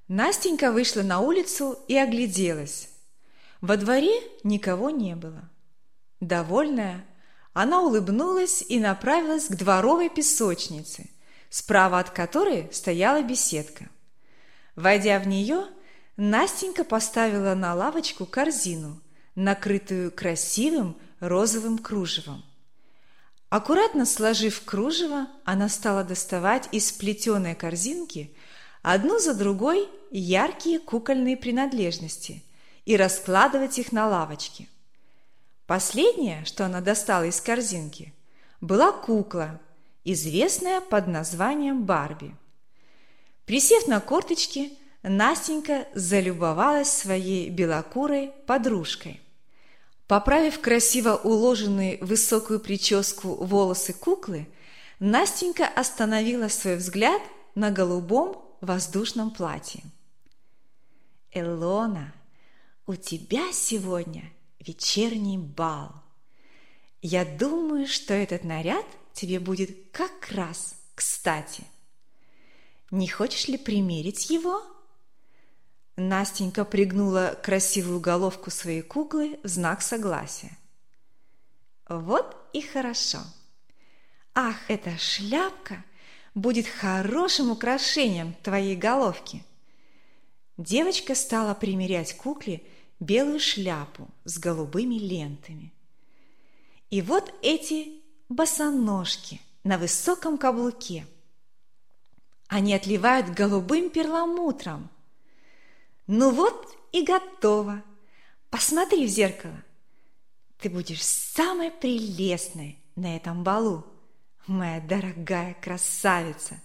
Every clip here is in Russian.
Настенька вышла на улицу и огляделась. Во дворе никого не было. Довольная, она улыбнулась и направилась к дворовой песочнице, справа от которой стояла беседка. Войдя в нее, Настенька поставила на лавочку корзину, накрытую красивым розовым кружевом. Аккуратно сложив кружево, она стала доставать из плетеной корзинки одну за другой яркие кукольные принадлежности и раскладывать их на лавочке. Последнее, что она достала из корзинки, была кукла, известная под названием Барби. Присев на корточки, Настенька залюбовалась своей белокурой подружкой. Поправив красиво уложенные в высокую прическу волосы куклы, Настенька остановила свой взгляд на голубом воздушном платье. «Илона, у тебя сегодня вечерний бал. Я думаю, что этот наряд тебе будет как раз кстати. Не хочешь ли примерить его?» Настенька пригнула красивую головку своей куклы в знак согласия. «Вот и хорошо. Ах, эта шляпка будет хорошим украшением твоей головки!» Девочка стала примерять кукле белую шляпу с голубыми лентами. И вот эти босоножки на высоком каблуке. Они отливают голубым перламутром. Ну вот и готово. Посмотри в зеркало. Ты будешь самой прелестной на этом балу, моя дорогая красавица.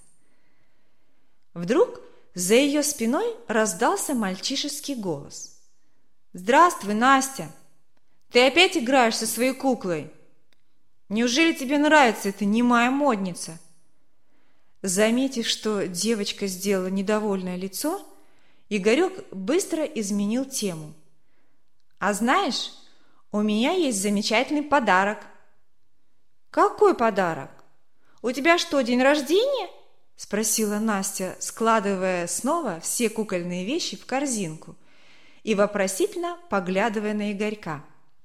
Вдруг за ее спиной раздался мальчишеский голос. «Здравствуй, Настя! Ты опять играешь со своей куклой? Неужели тебе нравится эта немая модница?» Заметив, что девочка сделала недовольное лицо, Игорек быстро изменил тему. «А знаешь, у меня есть замечательный подарок». «Какой подарок? У тебя что, день рождения?» – спросила Настя, складывая снова все кукольные вещи в корзинку и вопросительно поглядывая на Игорька.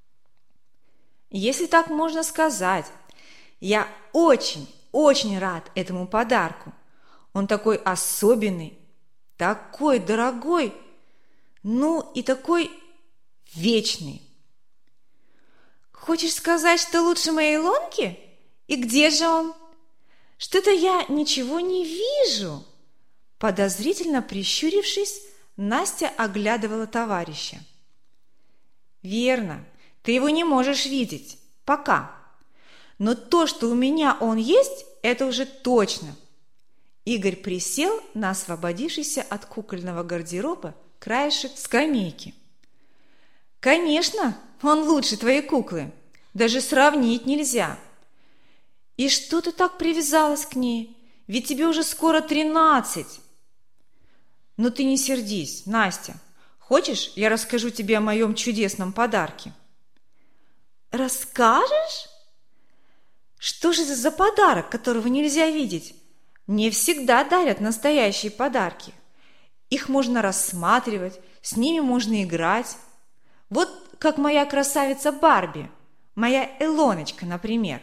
«Если так можно сказать, я очень рад этому подарку. Он такой особенный, такой дорогой, ну и такой вечный». «Хочешь сказать, что лучше моей Илонки? И где же он? Что-то я ничего не вижу». Подозрительно прищурившись, Настя оглядывала товарища. «Верно, ты его не можешь видеть. Пока. Но то, что у меня он есть, это уже точно». Игорь присел на освободившийся от кукольного гардероба краешек скамейки. «Конечно, он лучше твоей куклы. Даже сравнить нельзя. И что ты так привязалась к ней? Ведь тебе уже скоро 13. Ну ты не сердись, Настя. Хочешь, я расскажу тебе о моем чудесном подарке?» «Расскажешь? Что же это за подарок, которого нельзя видеть? Мне всегда дарят настоящие подарки. Их можно рассматривать, с ними можно играть. Вот как моя красавица Барби, моя Илоночка, например».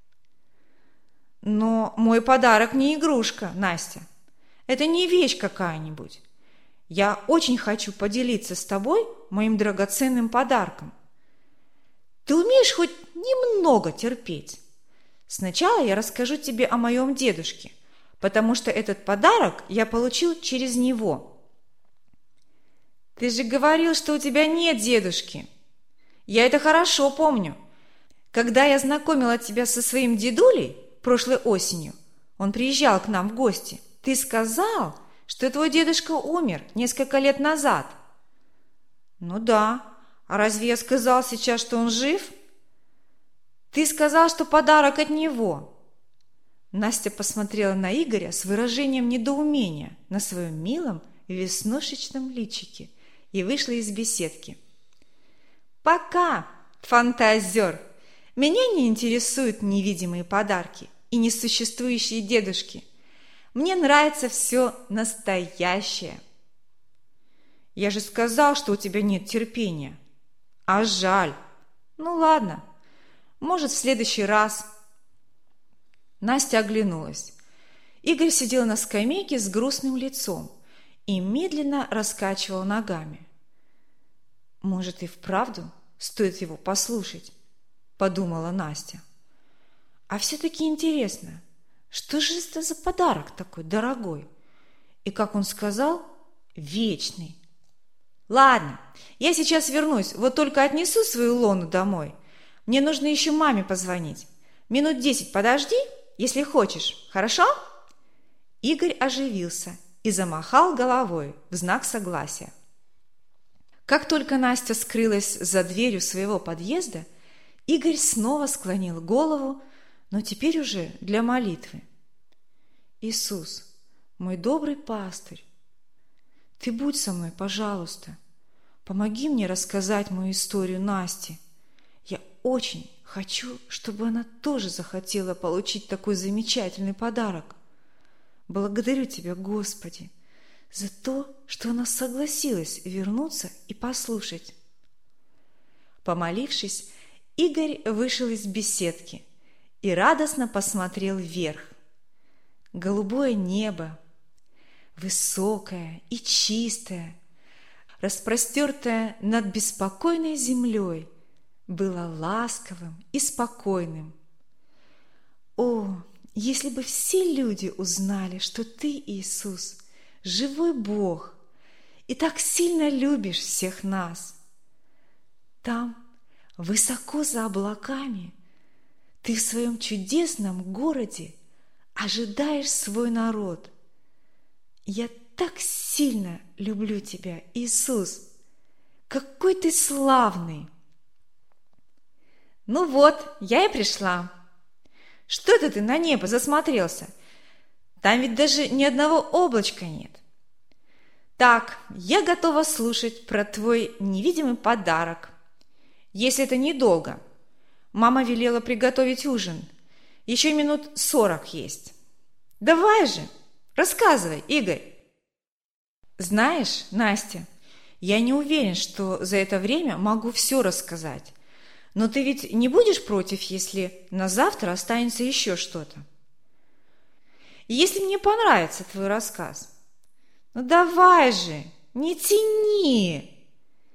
«Но мой подарок не игрушка, Настя. Это не вещь какая-нибудь. Я очень хочу поделиться с тобой моим драгоценным подарком. Ты умеешь хоть немного терпеть? Сначала я расскажу тебе о моем дедушке, потому что этот подарок я получил через него». «Ты же говорил, что у тебя нет дедушки». «Я это хорошо помню. Когда я знакомила тебя со своим дедулей прошлой осенью, он приезжал к нам в гости, ты сказал, что твой дедушка умер несколько лет назад». «Ну да. А разве я сказал сейчас, что он жив?» «Ты сказал, что подарок от него». Настя посмотрела на Игоря с выражением недоумения на своем милом веснушечном личике и вышла из беседки. «Пока, фантазер! Меня не интересуют невидимые подарки и несуществующие дедушки. Мне нравится все настоящее». Я же сказал, что у тебя нет терпения. А жаль. Ну ладно, может, в следующий раз. Настя оглянулась. Игорь сидел на скамейке с грустным лицом и медленно раскачивал ногами. Может, и вправду стоит его послушать, подумала Настя. А все-таки интересно, что же это за подарок такой дорогой? И, как он сказал, вечный. Ладно, я сейчас вернусь, вот только отнесу свою Лону домой. Мне нужно еще маме позвонить. Минут 10 подожди, если хочешь, хорошо? Игорь оживился и замахал головой в знак согласия. Как только Настя скрылась за дверью своего подъезда, Игорь снова склонил голову, но теперь уже для молитвы. Иисус, мой добрый пастырь, Ты будь со мной, пожалуйста. Помоги мне рассказать мою историю Насте. Я очень хочу, чтобы она тоже захотела получить такой замечательный подарок. Благодарю Тебя, Господи, за то, что она согласилась вернуться и послушать. Помолившись, Игорь вышел из беседки и радостно посмотрел вверх. Голубое небо, высокое и чистое, распростертое над беспокойной землей, было ласковым и спокойным. О, если бы все люди узнали, что Ты, Иисус, живой Бог, и так сильно любишь всех нас. Там, высоко за облаками, Ты в своем чудесном городе ожидаешь свой народ. Я так сильно люблю Тебя, Иисус. Какой Ты славный! Ну вот, я и пришла. Что это ты на небо засмотрелся? Там ведь даже ни одного облачка нет. Так, я готова слушать про твой невидимый подарок. Если это недолго. Мама велела приготовить ужин. Еще минут 40 есть. Давай же, рассказывай, Игорь. Знаешь, Настя, я не уверен, что за это время могу все рассказать. Но ты ведь не будешь против, если на завтра останется еще что-то? Если мне понравится твой рассказ. Ну давай же, не тяни.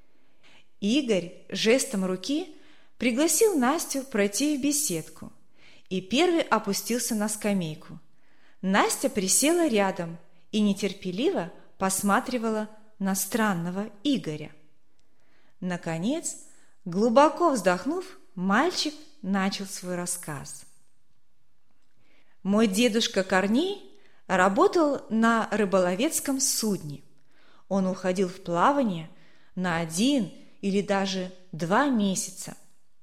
Игорь жестом руки пригласил Настю пройти в беседку и первый опустился на скамейку. Настя присела рядом и нетерпеливо посматривала на странного Игоря. Наконец, глубоко вздохнув, мальчик начал свой рассказ. Мой дедушка Корней работал на рыболовецком судне. Он уходил в плавание на 1 или даже 2 месяца.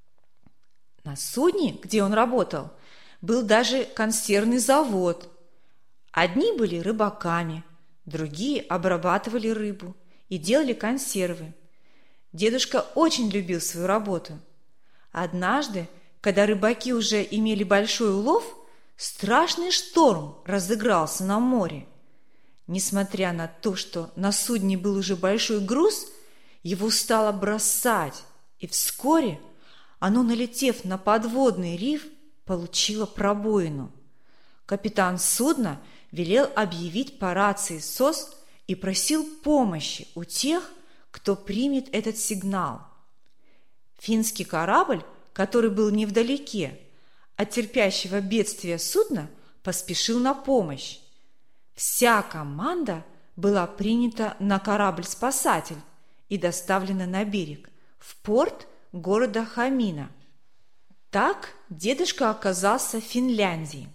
На судне, где он работал, был даже консервный завод. Одни были рыбаками, другие обрабатывали рыбу и делали консервы. Дедушка очень любил свою работу. Однажды, когда рыбаки уже имели большой улов, страшный шторм разыгрался на море. Несмотря на то, что на судне был уже большой груз, его стало бросать, и вскоре оно, налетев на подводный риф, получило пробоину. Капитан судна велел объявить по рации СОС и просил помощи у тех, кто примет этот сигнал. Финский корабль, который был невдалеке от терпящего бедствия судна, поспешил на помощь. Вся команда была принята на корабль-спасатель и доставлена на берег, в порт города Хамина. Так дедушка оказался в Финляндии.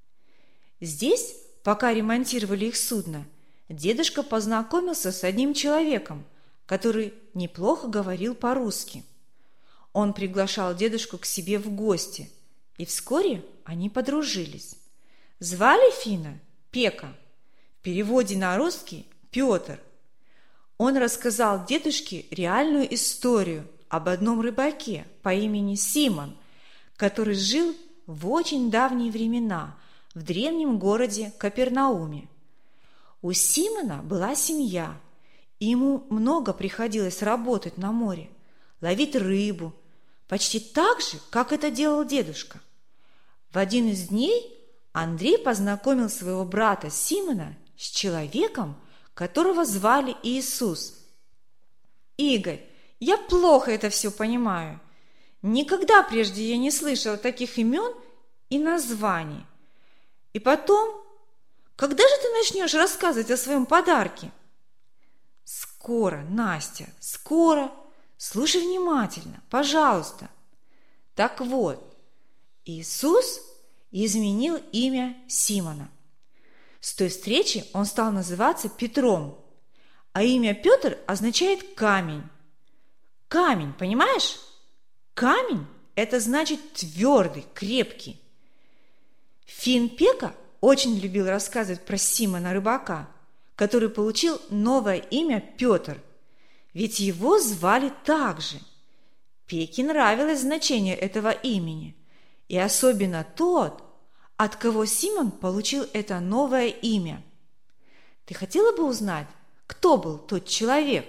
Здесь, пока ремонтировали их судно, дедушка познакомился с одним человеком, который неплохо говорил по-русски. Он приглашал дедушку к себе в гости, и вскоре они подружились. Звали Фина Пека, в переводе на русский Петр. Он рассказал дедушке реальную историю об одном рыбаке по имени Симон, который жил в очень давние времена в древнем городе Капернауме. У Симона была семья, и ему много приходилось работать на море, ловить рыбу, почти так же, как это делал дедушка. В один из дней Андрей познакомил своего брата Симона с человеком, которого звали Иисус. «Игорь, я плохо это все понимаю. Никогда прежде я не слышала таких имен и названий. И потом, когда же ты начнешь рассказывать о своем подарке?» «Скоро, Настя, скоро. Слушай внимательно, пожалуйста. Так вот, Иисус изменил имя Симона. С той встречи он стал называться Петром, а имя Петр означает камень. Камень, понимаешь? Камень – это значит твердый, крепкий. Финн Пека очень любил рассказывать про Симона рыбака, который получил новое имя Петр, ведь его звали так же. Пеке нравилось значение этого имени, и особенно тот, от кого Симон получил это новое имя. Ты хотела бы узнать, кто был тот человек?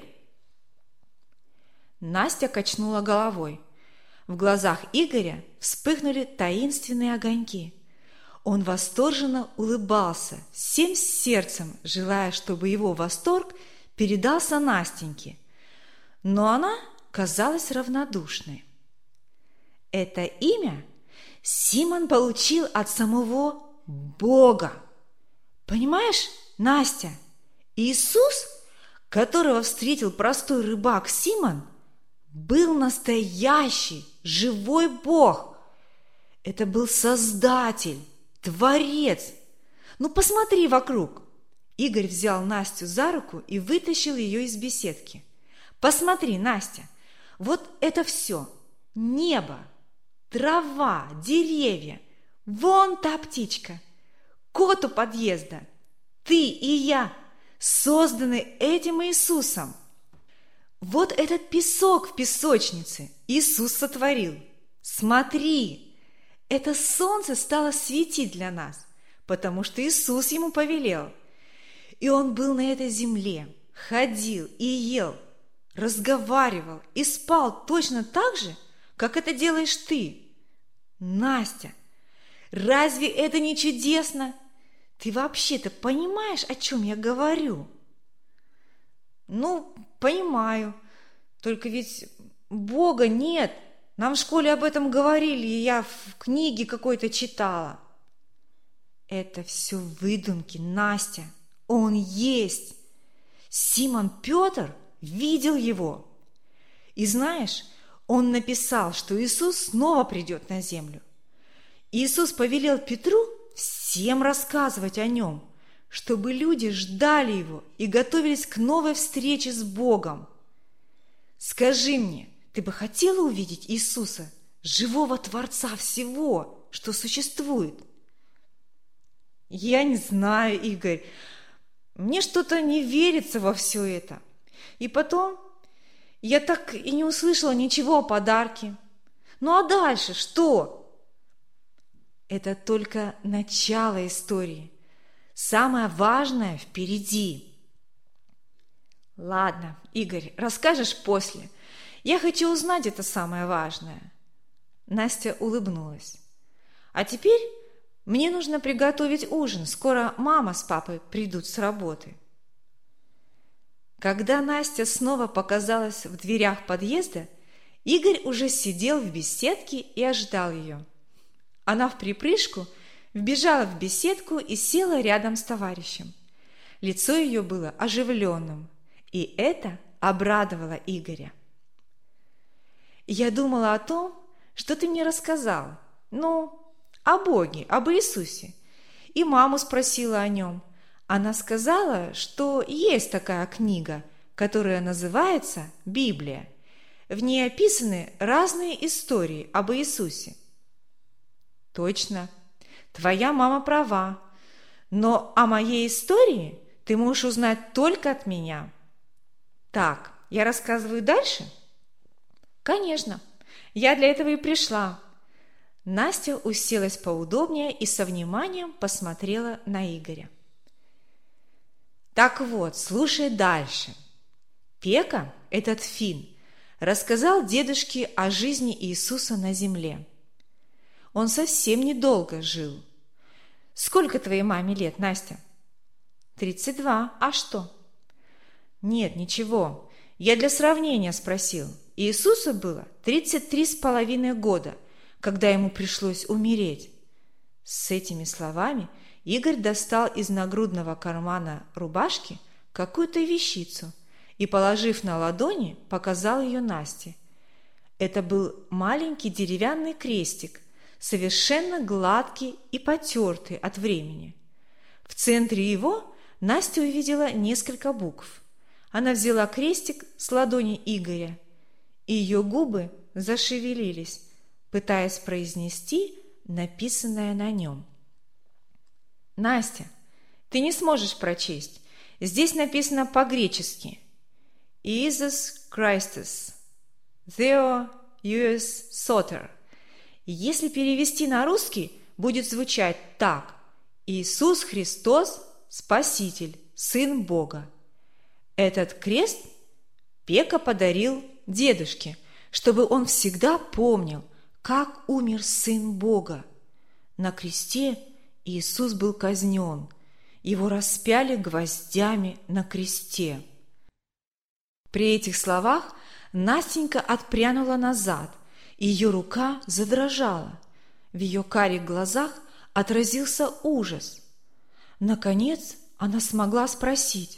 Настя качнула головой. В глазах Игоря вспыхнули таинственные огоньки. Он восторженно улыбался, всем сердцем желая, чтобы его восторг передался Настеньке. Но она казалась равнодушной. Это имя Симон получил от самого Бога. Понимаешь, Настя, Иисус, которого встретил простой рыбак Симон, был настоящий, живой Бог. Это был Создатель, Творец. Ну, посмотри вокруг. Игорь взял Настю за руку и вытащил ее из беседки. Посмотри, Настя, вот это все. Небо, трава, деревья. Вон та птичка. Кот у подъезда. Ты и я созданы этим Иисусом. Вот этот песок в песочнице Иисус сотворил. Смотри, это солнце стало светить для нас, потому что Иисус ему повелел. И он был на этой земле, ходил и ел, разговаривал и спал точно так же, как это делаешь ты. Настя, разве это не чудесно? Ты вообще-то понимаешь, о чем я говорю? Ну, понимаю. Только ведь Бога нет. Нам в школе об этом говорили, и я в книге какой-то читала. Это все выдумки, Настя. Он есть. Симон Петр видел его. И знаешь, он написал, что Иисус снова придет на землю. Иисус повелел Петру всем рассказывать о нем, чтобы люди ждали его и готовились к новой встрече с Богом. Скажи мне, ты бы хотела увидеть Иисуса, живого Творца всего, что существует? Я не знаю, Игорь. Мне что-то не верится во все это. И потом, я так и не услышала ничего о подарке. Ну а дальше что? Это только начало истории. Самое важное впереди. Ладно, Игорь, расскажешь после. Я хочу узнать это самое важное. Настя улыбнулась. А теперь мне нужно приготовить ужин. Скоро мама с папой придут с работы. Когда Настя снова показалась в дверях подъезда, Игорь уже сидел в беседке и ожидал ее. Она вприпрыжку вбежала в беседку и села рядом с товарищем. Лицо ее было оживленным, и это обрадовало Игоря. «Я думала о том, что ты мне рассказал, о Боге, об Иисусе, и маму спросила о нем. Она сказала, что есть такая книга, которая называется Библия. В ней описаны разные истории об Иисусе». «Точно, твоя мама права, но о моей истории ты можешь узнать только от меня. Так, я рассказываю дальше?» «Конечно, я для этого и пришла». Настя уселась поудобнее и со вниманием посмотрела на Игоря. «Так вот, слушай дальше. Пека, этот фин, рассказал дедушке о жизни Иисуса на земле. Он совсем недолго жил. Сколько твоей маме лет, Настя? 32. А что? Нет, ничего. Я для сравнения спросил. Иисусу было 33,5 года, когда ему пришлось умереть. С этими словами Игорь достал из нагрудного кармана рубашки какую-то вещицу и, положив на ладони, показал ее Насте. Это был маленький деревянный крестик, совершенно гладкий и потертый от времени. В центре его Настя увидела несколько букв. Она взяла крестик с ладони Игоря, и ее губы зашевелились, пытаясь произнести написанное на нем. «Настя, ты не сможешь прочесть. Здесь написано по-гречески. Иисус Христос, Theo Ius Soter. Если перевести на русский, будет звучать так: Иисус Христос, Спаситель, Сын Бога. Этот крест Пека подарил дедушке, чтобы он всегда помнил, как умер Сын Бога. На кресте Иисус был казнен, его распяли гвоздями на кресте». При этих словах Настенька отпрянула назад, и ее рука задрожала. В ее карих глазах отразился ужас. Наконец она смогла спросить: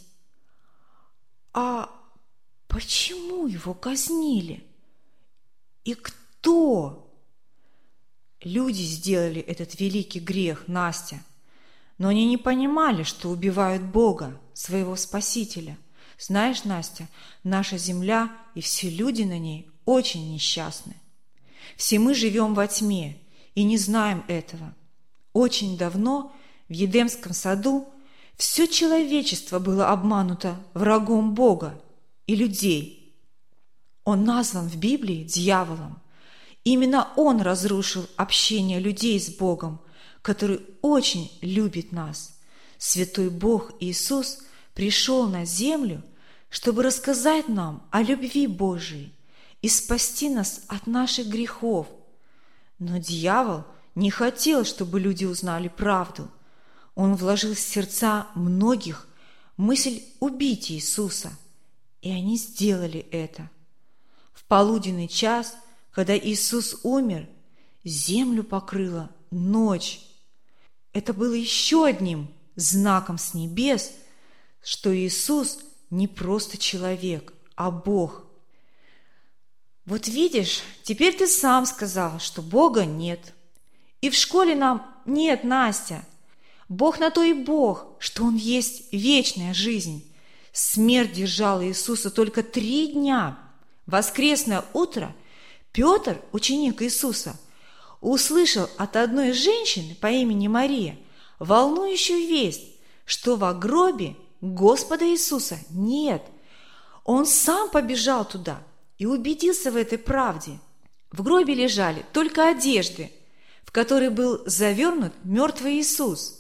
«А почему его казнили? И кто?» «Люди сделали этот великий грех, Настя, но они не понимали, что убивают Бога, своего Спасителя. Знаешь, Настя, наша земля и все люди на ней очень несчастны. Все мы живем во тьме и не знаем этого. Очень давно в Едемском саду все человечество было обмануто врагом Бога и людей. Он назван в Библии дьяволом. Именно он разрушил общение людей с Богом, который очень любит нас. Святой Бог Иисус пришел на землю, чтобы рассказать нам о любви Божией и спасти нас от наших грехов. Но дьявол не хотел, чтобы люди узнали правду. Он вложил в сердца многих мысль убить Иисуса, и они сделали это. В полуденный час, когда Иисус умер, землю покрыла ночь. Это было еще одним знаком с небес, что Иисус не просто человек, а Бог. Вот видишь, теперь ты сам сказал, что Бога нет. И в школе нам нет, Настя. Бог на то и Бог, что Он есть вечная жизнь. Смерть держала Иисуса только 3 дня. В воскресное утро Петр, ученик Иисуса, услышал от одной женщины по имени Мария волнующую весть, что в гробе Господа Иисуса нет. Он сам побежал туда и убедился в этой правде. В гробе лежали только одежды, в которые был завернут мертвый Иисус.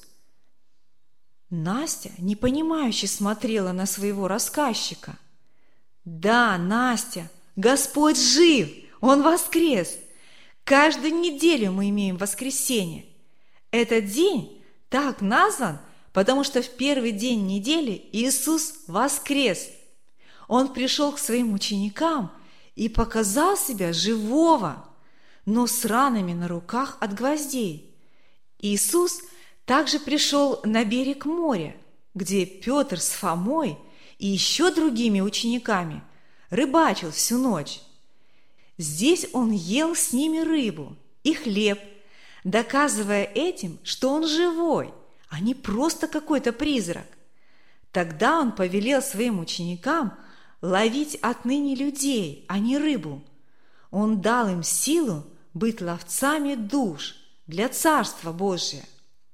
Настя непонимающе смотрела на своего рассказчика. «Да, Настя, Господь жив, Он воскрес. Каждую неделю мы имеем воскресенье. Этот день так назван, потому что в первый день недели Иисус воскрес. Он пришел к своим ученикам и показал себя живого, но с ранами на руках от гвоздей. Иисус также пришел на берег моря, где Петр с Фомой и еще другими учениками рыбачил всю ночь. Здесь он ел с ними рыбу и хлеб, доказывая этим, что он живой, а не просто какой-то призрак. Тогда он повелел своим ученикам ловить отныне людей, а не рыбу. Он дал им силу быть ловцами душ для Царства Божия.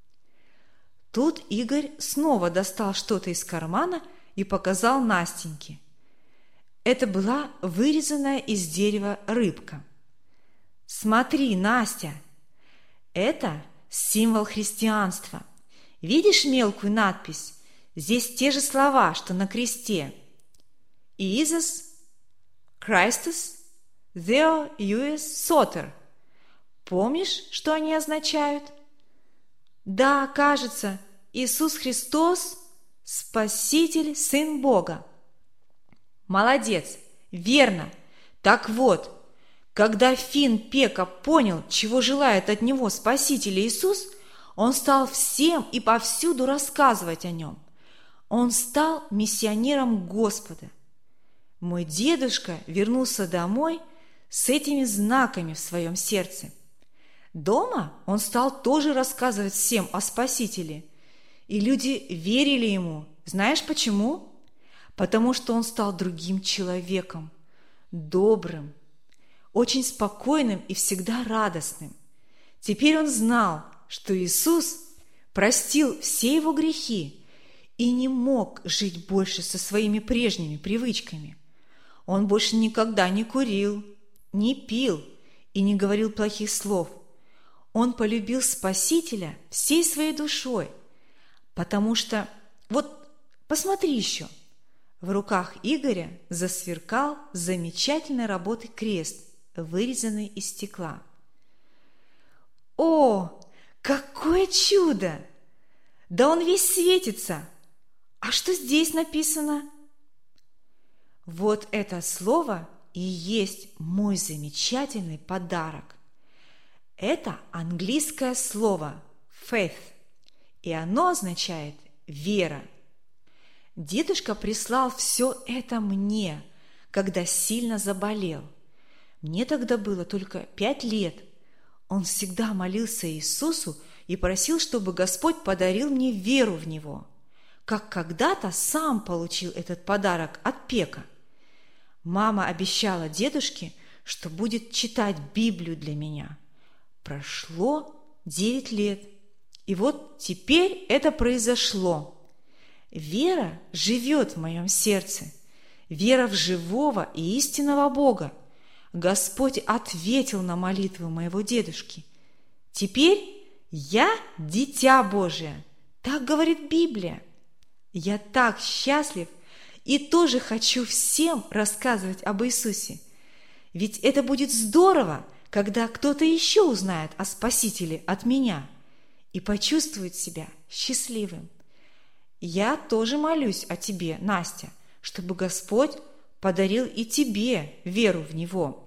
Тут Игорь снова достал что-то из кармана и показал Настеньке. Это была вырезанная из дерева рыбка. «Смотри, Настя, это символ христианства. Видишь мелкую надпись? Здесь те же слова, что на кресте. Иисус Христос Theо Иуис Сотер. Помнишь, что они означают? Да, кажется, Иисус Христос – Спаситель, Сын Бога. Молодец, верно. Так вот, когда Финн Пека понял, чего желает от него Спаситель Иисус, он стал всем и повсюду рассказывать о нем. Он стал миссионером Господа. Мой дедушка вернулся домой с этими знаками в своем сердце. Дома он стал тоже рассказывать всем о Спасителе. И люди верили ему. Знаешь почему? Потому что он стал другим человеком, добрым, очень спокойным и всегда радостным. Теперь он знал, что Иисус простил все его грехи и не мог жить больше со своими прежними привычками. Он больше никогда не курил, не пил и не говорил плохих слов. Он полюбил Спасителя всей своей душой, потому что, вот посмотри еще, в руках Игоря засверкал замечательной работы крест, вырезанный из стекла. О, какое чудо! Да он весь светится! А что здесь написано? Вот это слово и есть мой замечательный подарок. Это английское слово faith, и оно означает вера. Дедушка прислал все это мне, когда сильно заболел. Мне тогда было только 5 лет. Он всегда молился Иисусу и просил, чтобы Господь подарил мне веру в Него, как когда-то сам получил этот подарок от Пека. Мама обещала дедушке, что будет читать Библию для меня. Прошло 9 лет, и вот теперь это произошло. Вера живет в моем сердце, вера в живого и истинного Бога. Господь ответил на молитву моего дедушки. Теперь я дитя Божие, так говорит Библия. Я так счастлив и тоже хочу всем рассказывать об Иисусе. Ведь это будет здорово, когда кто-то еще узнает о Спасителе от меня и почувствует себя счастливым. Я тоже молюсь о тебе, Настя, чтобы Господь подарил и тебе веру в Него.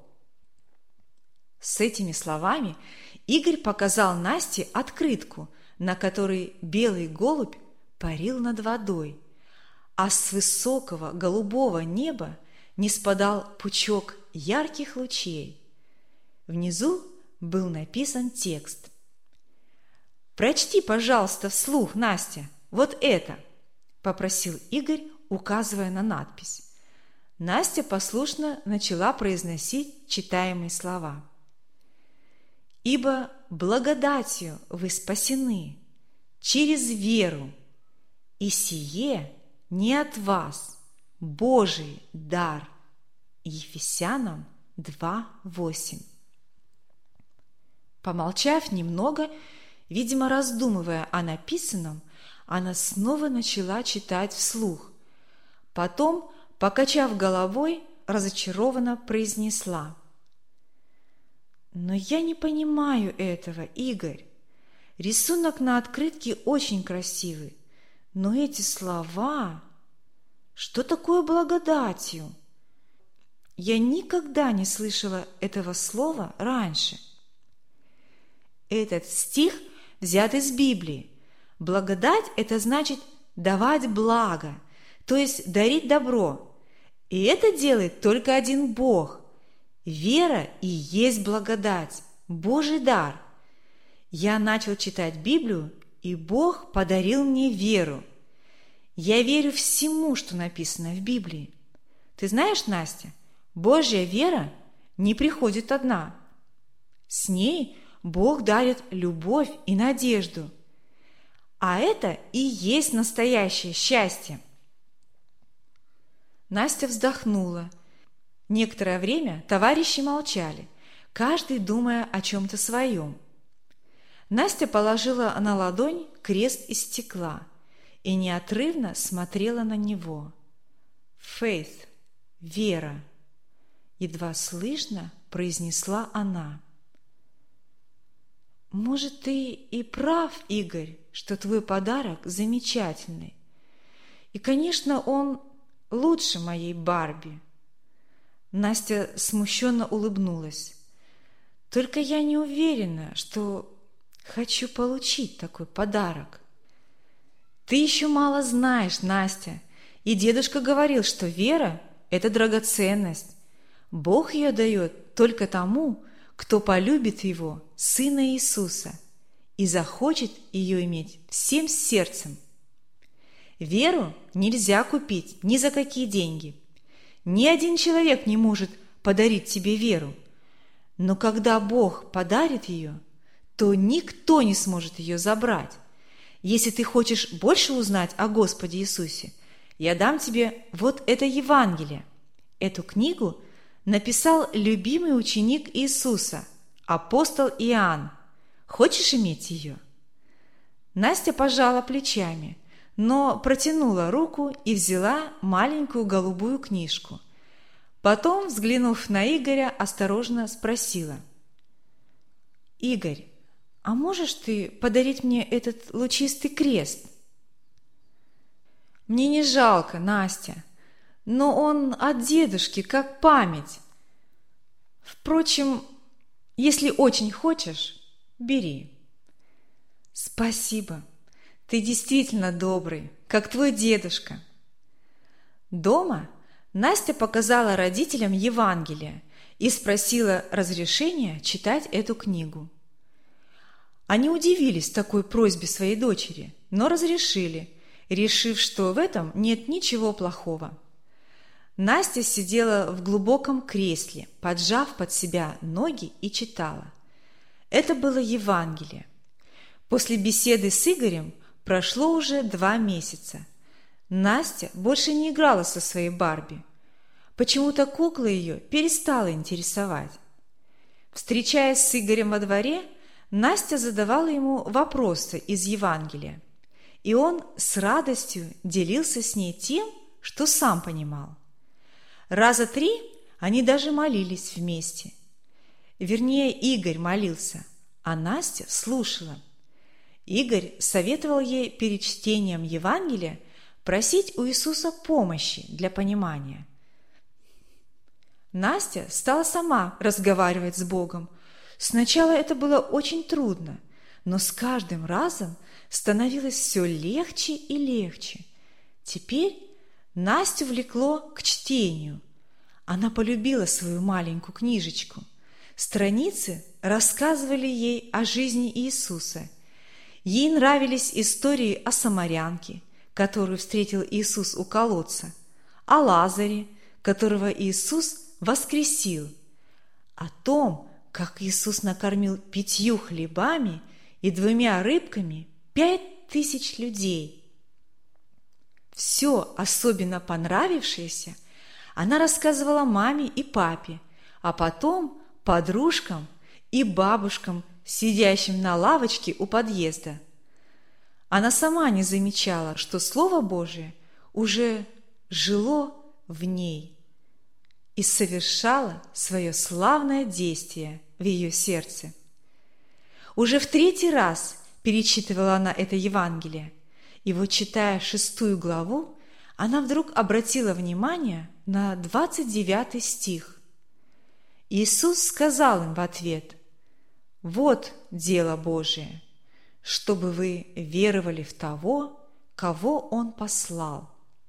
С этими словами Игорь показал Насте открытку, на которой белый голубь парил над водой, а с высокого голубого неба ниспадал пучок ярких лучей. Внизу был написан текст. «Прочти, пожалуйста, вслух, Настя, вот это», – попросил Игорь, указывая на надпись. Настя послушно начала произносить читаемые слова. «Ибо благодатью вы спасены через веру, и сие не от вас, Божий дар». Ефесянам 2:8. Помолчав немного, видимо, раздумывая о написанном, она снова начала читать вслух. Потом, покачав головой, разочарованно произнесла: «Но я не понимаю этого, Игорь. Рисунок на открытке очень красивый, но эти слова... Что такое благодатью? Я никогда не слышала этого слова раньше». Этот стих взят из Библии. Благодать – это значит давать благо, то есть дарить добро. И это делает только один Бог. Вера и есть благодать, Божий дар. Я начал читать Библию, и Бог подарил мне веру. Я верю всему, что написано в Библии. Ты знаешь, Настя, Божья вера не приходит одна. С ней Бог дарит любовь и надежду. А это и есть настоящее счастье. Настя вздохнула. Некоторое время товарищи молчали, каждый думая о чем-то своем. Настя положила на ладонь крест из стекла и неотрывно смотрела на него. Faith вера», едва слышно произнесла она. «Может, ты и прав, Игорь, что твой подарок замечательный. И, конечно, он лучше моей Барби». Настя смущенно улыбнулась. «Только я не уверена, что хочу получить такой подарок». «Ты еще мало знаешь, Настя, и дедушка говорил, что вера – это драгоценность. Бог ее дает только тому, кто полюбит Его, Сына Иисуса, и захочет ее иметь всем сердцем. Веру нельзя купить ни за какие деньги. Ни один человек не может подарить тебе веру. Но когда Бог подарит ее, то никто не сможет ее забрать. Если ты хочешь больше узнать о Господе Иисусе, я дам тебе вот это Евангелие. Эту книгу написал любимый ученик Иисуса, апостол Иоанн. Хочешь иметь ее?» Настя пожала плечами, но протянула руку и взяла маленькую голубую книжку. Потом, взглянув на Игоря, осторожно спросила: «Игорь, а можешь ты подарить мне этот лучистый крест?» «Мне не жалко, Настя, но он от дедушки, как память. Впрочем, если очень хочешь, бери». «Спасибо, ты действительно добрый, как твой дедушка». Дома Настя показала родителям Евангелие и спросила разрешения читать эту книгу. Они удивились такой просьбе своей дочери, но разрешили, решив, что в этом нет ничего плохого. Настя сидела в глубоком кресле, поджав под себя ноги, и читала. Это было Евангелие. После беседы с Игорем прошло уже 2 месяца. Настя больше не играла со своей Барби. Почему-то кукла ее перестала интересовать. Встречаясь с Игорем во дворе, Настя задавала ему вопросы из Евангелия, и он с радостью делился с ней тем, что сам понимал. Раза 3 они даже молились вместе. Вернее, Игорь молился, а Настя слушала. Игорь советовал ей перед чтением Евангелия просить у Иисуса помощи для понимания. Настя стала сама разговаривать с Богом. Сначала это было очень трудно, но с каждым разом становилось все легче и легче. Теперь Настю влекло к чтению. Она полюбила свою маленькую книжечку. Страницы рассказывали ей о жизни Иисуса. Ей нравились истории о самарянке, которую встретил Иисус у колодца, о Лазаре, которого Иисус воскресил, о том, как Иисус накормил 5 хлебами и 2 рыбками 5000 людей. Все особенно понравившееся она рассказывала маме и папе, а потом подружкам и бабушкам, сидящим на лавочке у подъезда. Она сама не замечала, что Слово Божие уже жило в ней и совершало свое славное действие в ее сердце. Уже в 3-й раз перечитывала она это Евангелие, и вот, читая 6 главу, она вдруг обратила внимание на 29 стих. Иисус сказал им в ответ: «Вот дело Божие, чтобы вы веровали в того, кого Он послал».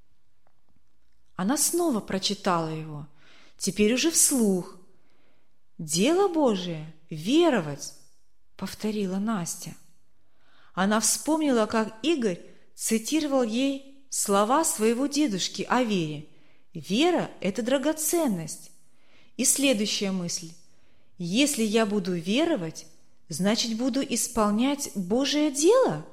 Она снова прочитала его, теперь уже вслух. «Дело Божие – веровать», – повторила Настя. Она вспомнила, как Игорь цитировал ей слова своего дедушки о вере. Вера – это драгоценность. И следующая мысль: если я буду веровать, значит, буду исполнять Божие дело?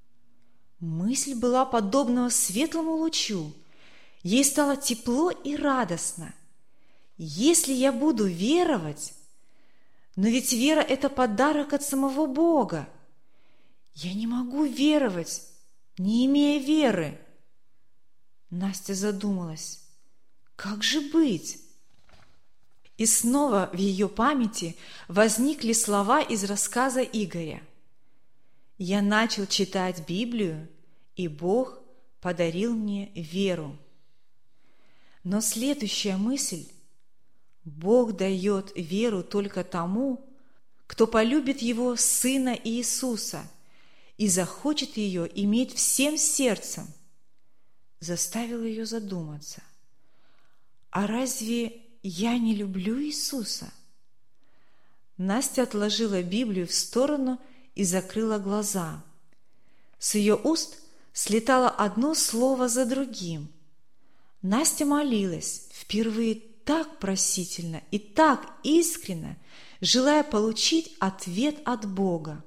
Мысль была подобна светлому лучу. Ей стало тепло и радостно. Если я буду веровать, но ведь вера – это подарок от самого Бога. Я не могу веровать, не имея веры. Настя задумалась. Как же быть? И снова в ее памяти возникли слова из рассказа Игоря. «Я начал читать Библию, и Бог подарил мне веру». Но следующая мысль: Бог дает веру только тому, кто полюбит Его Сына Иисуса и захочет ее иметь всем сердцем, заставила ее задуматься. А разве я не люблю Иисуса? Настя отложила Библию в сторону и закрыла глаза. С ее уст слетало одно слово за другим. Настя молилась впервые так просительно и так искренне, желая получить ответ от Бога.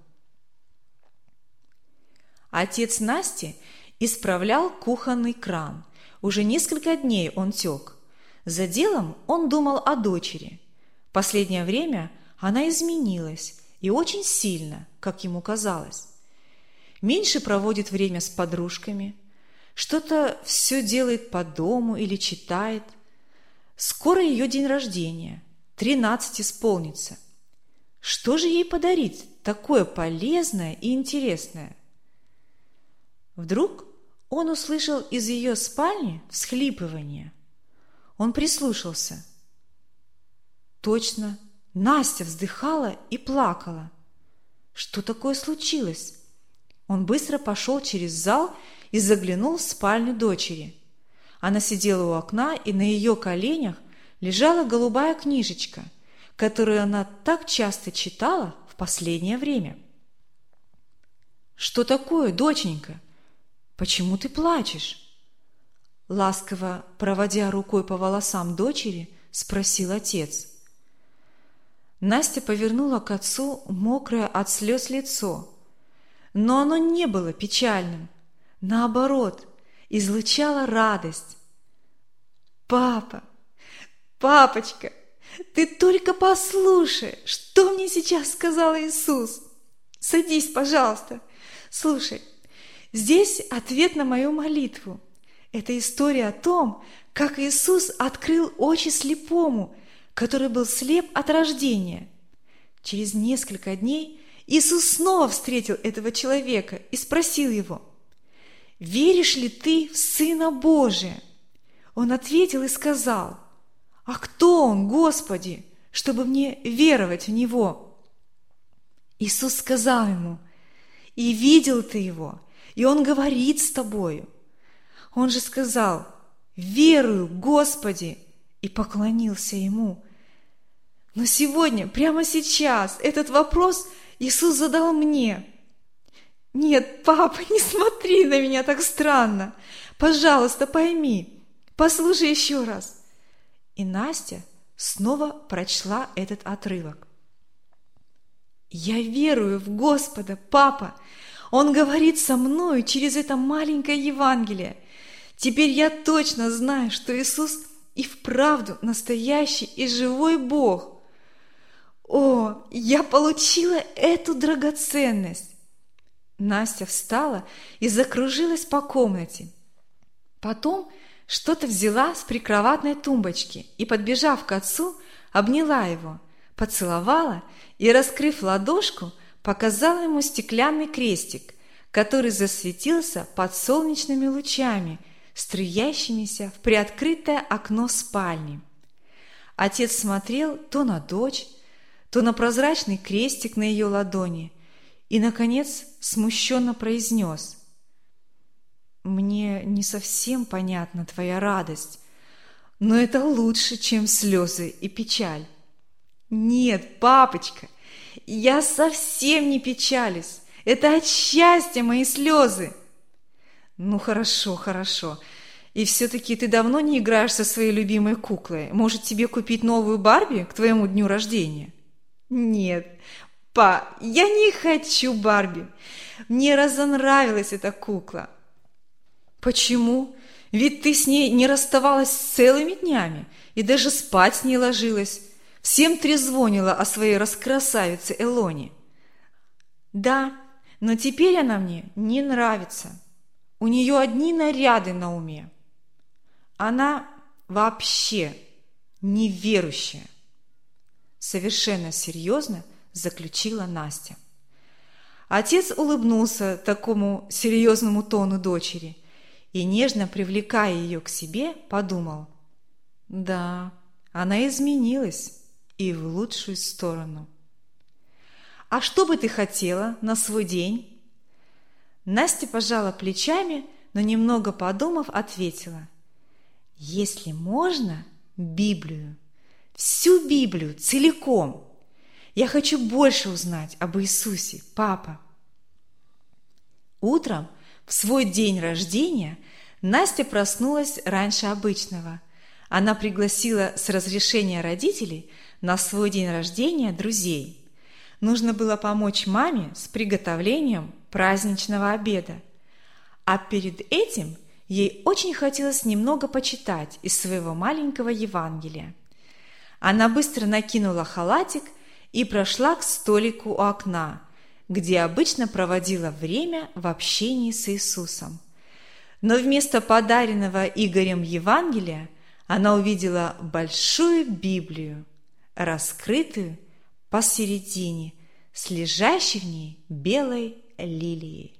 Отец Насти исправлял кухонный кран. Уже несколько дней он тек. За делом он думал о дочери. Последнее время она изменилась, и очень сильно, как ему казалось. Меньше проводит время с подружками, что-то все делает по дому или читает. Скоро ее день рождения, 13 исполнится. Что же ей подарить такое полезное и интересное? Вдруг он услышал из ее спальни всхлипывание. Он прислушался. Точно, Настя вздыхала и плакала. Что такое случилось? Он быстро пошел через зал и заглянул в спальню дочери. Она сидела у окна, и на ее коленях лежала голубая книжечка, которую она так часто читала в последнее время. «Что такое, доченька? Почему ты плачешь?» Ласково проводя рукой по волосам дочери, спросил отец. Настя повернула к отцу мокрое от слез лицо, но оно не было печальным, наоборот, излучало радость. «Папа, папочка, ты только послушай, что мне сейчас сказал Иисус. Садись, пожалуйста. Слушай, здесь ответ на мою молитву. Это история о том, как Иисус открыл очи слепому, который был слеп от рождения. Через несколько дней Иисус снова встретил этого человека и спросил его: «Веришь ли ты в Сына Божия?» Он ответил и сказал: «А кто Он, Господи, чтобы мне веровать в Него?» Иисус сказал ему: «И видел ты Его, и Он говорит с тобою». Он же сказал: «Верую, Господи», и поклонился Ему. Но сегодня, прямо сейчас, этот вопрос Иисус задал мне. «Нет, папа, не смотри на меня так странно. Пожалуйста, пойми, послушай еще раз». И Настя снова прочла этот отрывок. «Я верую в Господа, папа. Он говорит со мною через это маленькое Евангелие. Теперь я точно знаю, что Иисус и вправду настоящий и живой Бог. О, я получила эту драгоценность!» Настя встала и закружилась по комнате. Потом что-то взяла с прикроватной тумбочки и, подбежав к отцу, обняла его, поцеловала и, раскрыв ладошку, показала ему стеклянный крестик, который засветился под солнечными лучами, струящимися в приоткрытое окно спальни. Отец смотрел то на дочь, то на прозрачный крестик на ее ладони и, наконец, смущенно произнес: «Мне не совсем понятна твоя радость, но это лучше, чем слезы и печаль». «Нет, папочка, я совсем не печалюсь, это от счастья мои слезы». «Ну хорошо, хорошо. И все-таки ты давно не играешь со своей любимой куклой. Может, тебе купить новую Барби к твоему дню рождения?» «Нет, па, я не хочу Барби. Мне разонравилась эта кукла». «Почему? Ведь ты с ней не расставалась целыми днями и даже спать с ней ложилась. Всем трезвонила о своей раскрасавице Элоне». «Да, но теперь она мне не нравится. У нее одни наряды на уме. Она вообще неверующая, совершенно серьезно заключила Настя. Отец улыбнулся такому серьезному тону дочери и, нежно привлекая ее к себе, подумал: да, она изменилась и в лучшую сторону. «А что бы ты хотела на свой день?» Настя пожала плечами, но, немного подумав, ответила: «Если можно, Библию, всю Библию целиком. Я хочу больше узнать об Иисусе, папа». Утром, в свой день рождения, Настя проснулась раньше обычного. Она пригласила с разрешения родителей на свой день рождения друзей. Нужно было помочь маме с приготовлением праздничного обеда. А перед этим ей очень хотелось немного почитать из своего маленького Евангелия. Она быстро накинула халатик и прошла к столику у окна, где обычно проводила время в общении с Иисусом. Но вместо подаренного Игорем Евангелия она увидела большую Библию, раскрытую посередине, с лежащей в ней белой лилией.